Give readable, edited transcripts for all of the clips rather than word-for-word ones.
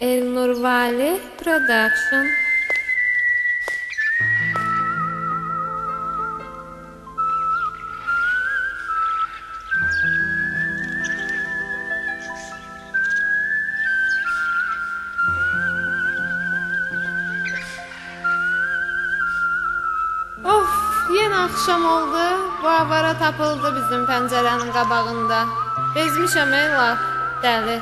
Elnur Vali Production. Yeni akşam oldu, bu avara tapıldı bizim pəncərənin qabağında. Bezmişəm laf, dəli.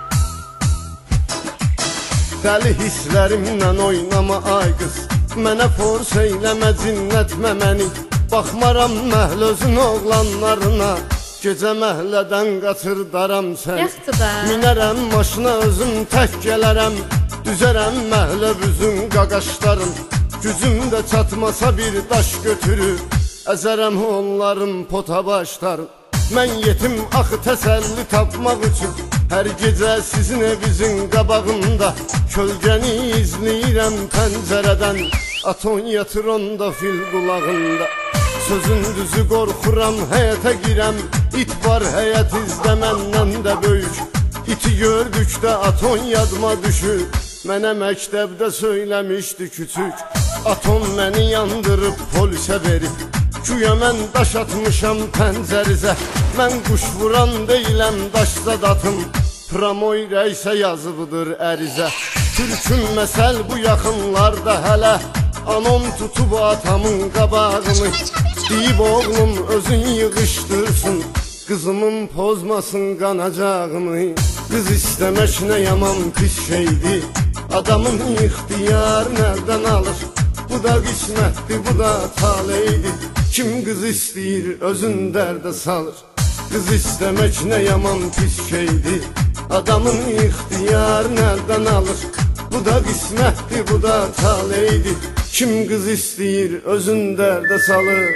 Dəli hisslərimlə oynama ay qız, mənə force eyləmə, cinnətmə məni. Baxmaram məhlözün oğlanlarına, gecə məhlədən qaçırdaram səni. Minərəm maşına özüm tək gələrəm, düzərəm məhlə büzün qaqaşlarım. Gücüm də çatmasa bir daş götürür, əzərəm onların pota başlarım. Mən yetim axı təsəlli tapmaq üçün, hər gecə sizin evinizin qabağında kölgəni izləyirəm pəncərədən, aton yatır onda fil qulağında. Sözün düzü qorxuram, həyətə girəm, it var həyət izdə məndən də böyük. İti gördükdə aton yadıma düşür, mənə məktəbdə söyləmişdi küçük. Aton məni yandırıb polisə verib, güya mən daş atmışam pəncərizə. Mən quş vuran deyiləm, daşsa datım, Pramoy rəysə yazıbıdır ərizə. Türkün məsəl bu yaxınlarda hələ, anom tutub atamın qabağını, deyib oğlum özün yığışdırsın, qızımın pozmasın qanacağını. Qız istəmək nə yaman pis şeydir, adamın ixtiyarı nereden alır? Bu da qismətdir, bu da taleydir. Kim qız istəyir, özün dərdə salır. Qız istəmək nə yaman pis şeydir, adamın ixtiyarı nereden alır? Bu da qismətdir, bu da taleydir. Kim qız istəyir, özün dərdə salır.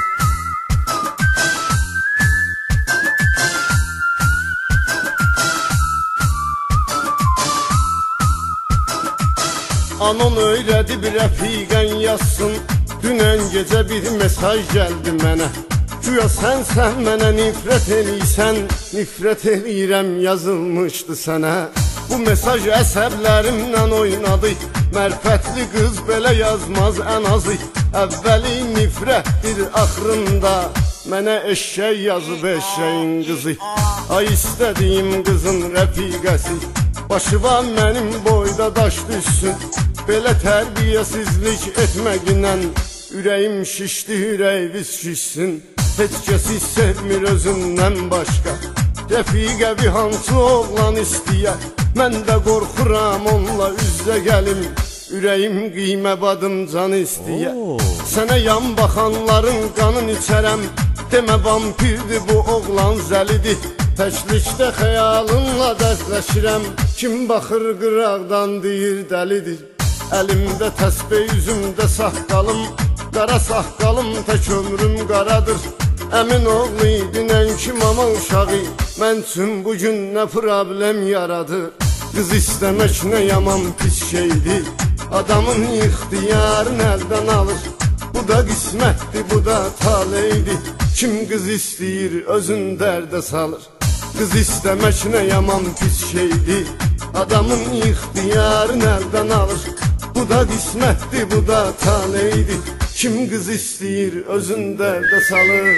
Anon öyrədib rəfiqən yazsın, dünən gecə bir mesaj gəldi mənə. Güya sən mənə nifrət eləysən, nifrət eləyirəm yazılmışdı sənə. Bu mesaj əsəblərimlə oynadı, mərfətli qız belə yazmaz ən azı. Əvvəli nifrətdir axırında, mənə eşşək yazıb eşşəyin qızı. Ay istədiyim qızın rəfiqəsi, başı var mənim boyda daş düşsün. Belə tərbiyəsizlik etməginlə ürəyim şişdi, ürəyiniz şişsin. Heç kəsi sevmir özündən başqa, rəfiqəvi hansı oğlan istəyər? Mən də qorxuram onunla üzdə gəlim, ürəyim qiymə badım can istəyər. Sənə yan baxanların qanını içərəm, demə vampirdir bu oğlan zəlidir. Təklikdə xəyalınla dərdləşirəm, kim baxır qıraqdan deyir dəlidir. Əlimdə təsbih, üzümdə saqqalım, qara saqqalım tək ömrüm qaradır. Əmin oğlu idinən ki mama uşağı, mən üçün bugün nə problem yaradır? Qız istəmək nə yaman pis şeydir, adamın ixtiyarı nereden alır? Bu da qismətdir, bu da taleydir. Kim qız istəyir, özün dərdə salır. Qız istəmək nə yaman pis şeydir, adamın ixtiyarı nereden alır? Bu da qismətdir, bu da taleydir. Kim qız istəyir, özün dərdə salır.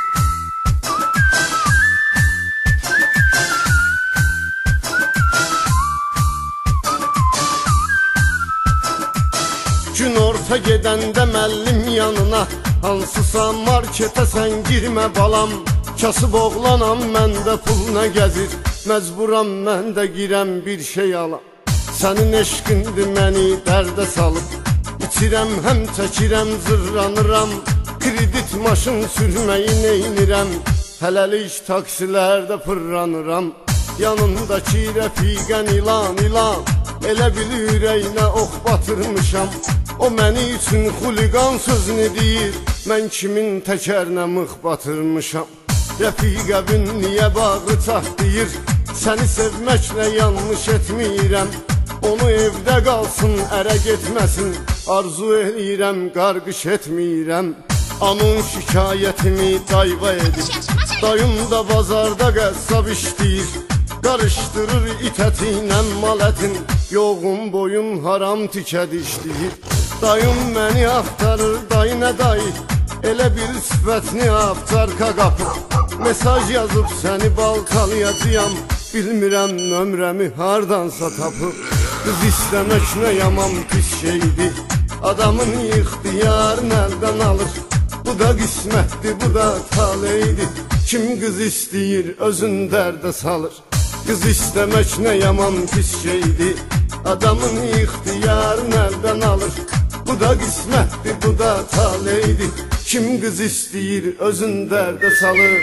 Gün orta gedəndə məllim yanına, hansısa marketə sən girmə balam. Kasıb oğlanam, məndə pul nə gəzir, məcburam mən də girəm bir şey alam. Sənin eşqindir məni dərdə salıb, İçirəm həm çəkirəm, zırranıram, kredit maşın sürməyi neynirəm, hələlik taksilərdə pırranıram. Yanındakı rəfiqən ilan ilan, elə bil ürəyinə ox batırmışam. O məni üçün xuliqan sözünü deyir, mən kimin təkərinə mıx batırmışam. Rəfiqəbin niyə bağı çatlayır, səni sevməklə yanlış etmirəm. Onu evdə qalsın, ərə getməsin, arzu eləyirəm, qarqış etmirəm. Anın şikayətimi dayva edir, dayım da bazarda qəssab işləyir. Qarışdırır it ətinlə mal ətin. Yoğun boyun haram tikə dişləyir. Dayım məni axtarır, dayı nə dayı? Elə bir sifətini aftarka qapır. Mesaj yazıb səni baltalayacağam. Bilmirəm nömrəmi hardansa tapıb. Qız istəmək nə yaman pis şeydir. Adamın ixtiyarını əldən alır. Bu da qismətdir, bu da taleydir. Kim qız istəyir özün dərdə salır. Qız istəmək nə yaman pis şeydir. Adamın ixtiyarını əldən alır. Bu da qismətdir, bu da taleydir. Kim qız istəyir özün dərdə salır.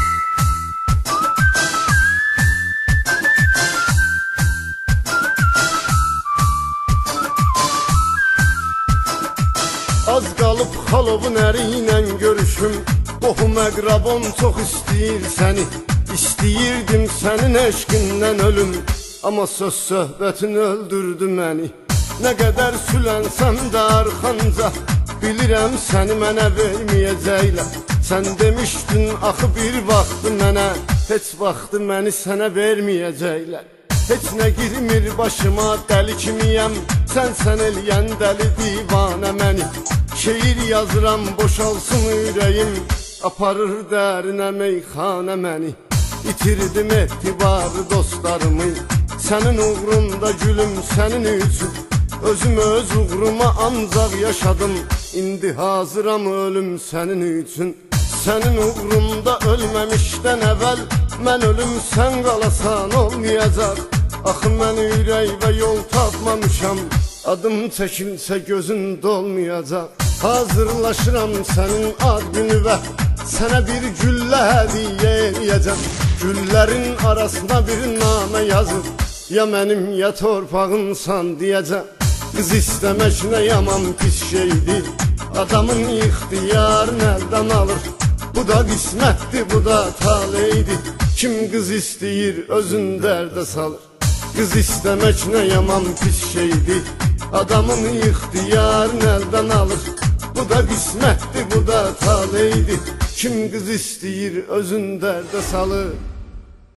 Az qalıb xalovun əri ilə görüşüm. Qohum əqrabam çox istəyir səni. İstəyirdim sənin eşqindən ölüm. Amma söz söhbətin öldürdü məni. Nə qədər sülənsəm də arxanca, bilirəm səni mənə verməyəcəklər. Sən demişdin axı bir vaxtı mənə, heç vaxtı məni sənə verməyəcəklər. Heç nə girmir başıma, dəli kimiyəm, sən eləyən dəli divanə məni. Şeir yazıram boşalsın ürəyim, aparır dərinə meyxanə məni. İtirdim etibarı dostlarımı, sənin uğrunda gülüm sənin üçün. Özüm öz uğruma ancaq yaşadım, indi hazıram ölüm sənin üçün. Sənin uğrunda ölməmişdən əvvəl, mən ölüm sən qalasan olmayacaq. Axı mən ürək və yol tapmamışam, adım çəkilsə gözün dolmayacaq. Hazırlaşıram sənin ad günü və sənə bir güllə hədiyyə eləyəcəm. Güllərin arasına bir namə yazıb, ya mənim ya torpağınsan deyəcəm. Qız istəmək nə yaman pis şeydir. Adamın ixtiyarını əldən alır. Bu da qismətdir, bu da taleydir. Kim qız istəyir özün dərdə salır. Qız istəmək nə yaman pis şeydir. Adamın ixtiyarını əldən alır. Bu da qismətdir, bu da taleydir. Kim qız istəyir özün dərdə salır.